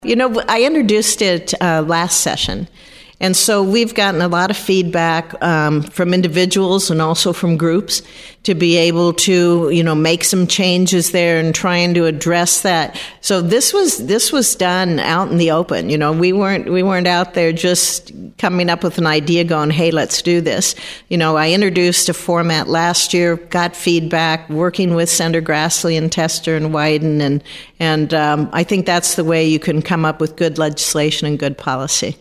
I introduced it last session, and so we've gotten a lot of feedback from individuals and also from groups to be able to, make some changes there and trying to address that. So this was done out in the open. We weren't out there just coming up with an idea going, hey, let's do this. I introduced a format last year, got feedback, working with Senator Grassley and Tester and Wyden, and I think that's the way you can come up with good legislation and good policy.